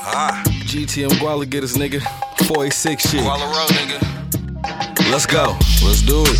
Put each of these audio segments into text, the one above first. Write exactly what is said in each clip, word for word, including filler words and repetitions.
Ah. G T M Guala get us, nigga. four eighty-six shit. Guala Road, nigga. Let's go. Let's do it.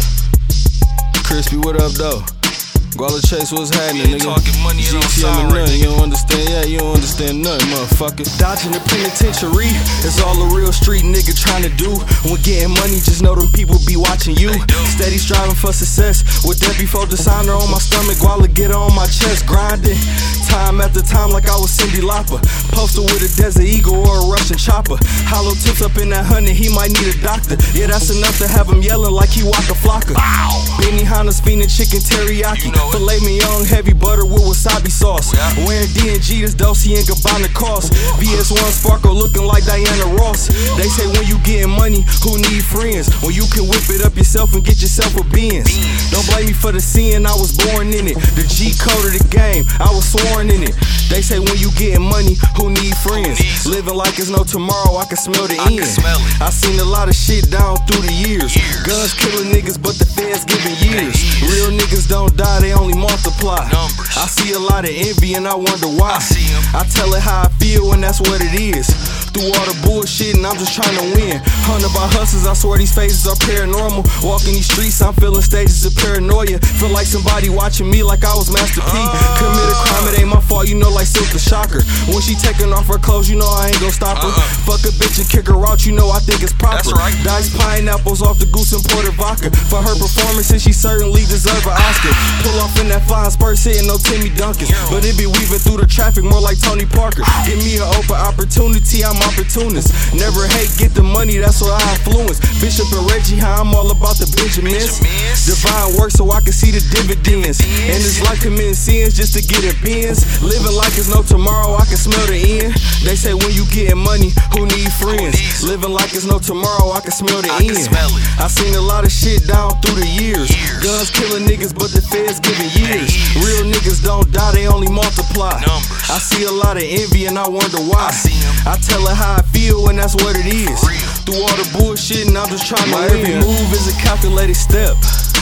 Crispy, what up, though? Guala Chase, what's happening, nigga? Talking money and I'm G T M and sorry, nothing. You don't understand, yeah, you don't understand nothing, motherfucker. Dodging the penitentiary is all a real street nigga trying to do. When getting money, just know them people be watching you. Steady striving for success with that before designer on my stomach. Guala get on my chest, grinding. Time after time like I was Cindy Lauper. Posted with a Desert Eagle or a Russian chopper. Hollow tips up in that honey, he might need a doctor. Yeah, that's enough to have him yelling like he Waka Flocka. Benihana's fiending chicken teriyaki. You know Filet mignon, heavy butter with wasabi sauce. Yeah. Wearing D and G, this Dolce and Gabbana cost. V S one Sparkle looking like Diana Ross. They say when you getting money, who need friends? When you can whip it up yourself and get yourself a Benz. Don't blame me for the sin, I was born in it. The G code of the game, I was sworn in it. They say when you getting money, who need friends? Living like there's no tomorrow, I can smell the I end. can smell it. I seen a lot of shit down through the years. Years. Guns killing niggas, but the feds giving years. Real niggas don't die, they only multiply. Numbers. I see a lot of envy and I wonder why. I see 'em. I tell it how I feel and that's what it is. Through all the bullshit and I'm just trying to win. Hundred by hustlers, I swear these faces are paranormal. Walking these streets, I'm feeling stages of paranoia. Feel like somebody watching me like I was Master P. Uh. Commit a crime, it ain't my fault, you know, like Silk the Shocker. When she taking off her clothes, you know I ain't gon' stop her. Uh-uh. Fuck a bitch and kick her out, you know I think it's proper. That's right. Diced pineapples off the goose imported vodka. For her performance, and she certainly deserve an Oscar. Pull off in that flying Spurs hitting no Timmy Duncans. But it be weaving through the traffic more like Tony Parker. Give me an open opportunity, I'm opportunist. Never hate, get the money, that's what I influence. Bishop and Reggie, how I'm all about the Benjamins. Benjamins. Divine work so I can see the dividends. And it's like committing sins just to get it bins. Living like there's no tomorrow, I can smell the end. They say when you getting money, who need friends? needs it? Living like there's no tomorrow, I can smell the I end. can smell it. I seen a lot of shit down through the years. Years. Guns killing niggas, but the feds giving years. Years. Real niggas don't die, they only multiply. Numbers. I see a lot of envy and I wonder why. I see 'em. I tell her how I feel and that's what it is. For real. Through all the bullshit and I'm just trying to My win. Every move is a calculated step.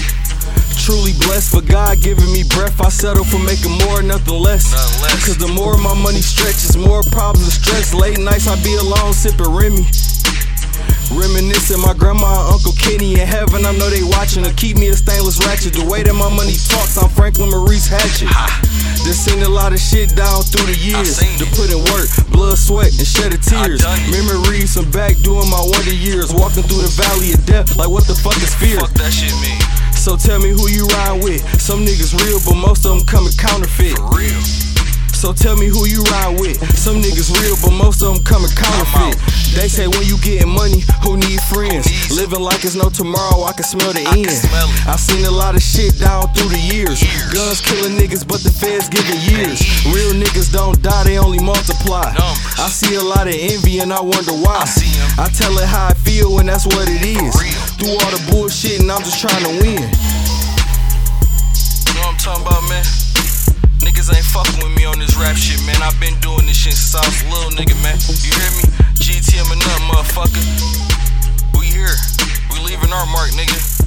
Truly blessed for God giving me breath. I settle for making more, nothing less. Nothing less. Cause the more my money stretches, more problems and stress. Late nights I be alone sipping Remy. Reminiscing my grandma and Uncle Kenny in heaven. I know they watching to keep me a stainless ratchet. The way that my money talks, I'm Franklin Maurice Hatchet. Just seen a lot of shit down through the years. seen To it. put in work, blood, sweat, and shed of tears. done it. Memories from back doing my wonder years. Walking through the valley of death, like what the fuck is fear? Fuck that shit, man. So tell me who you ride with. Some niggas real, but most of them coming counterfeit. For real. So tell me who you ride with. Some niggas real, but most of them coming counterfeit. They say when you getting money, who need friends? needs it? Living like it's no tomorrow, I can smell the I can end. smell it. I seen a lot of shit down through the years. Years. Guns killing niggas, but the feds giving years. Real niggas don't die, they only multiply. Numbers. I see a lot of envy and I wonder why. I see 'em. I tell it how I feel and that's what it is. real. Through all the bullshit and I'm just trying to win. You know what I'm talking about, man? Niggas ain't fucking with me on this rap shit, man. I've been doing this shit since I was a little nigga, man. You hear me? G T M and nothing, motherfucker. We here. We leaving our mark, nigga.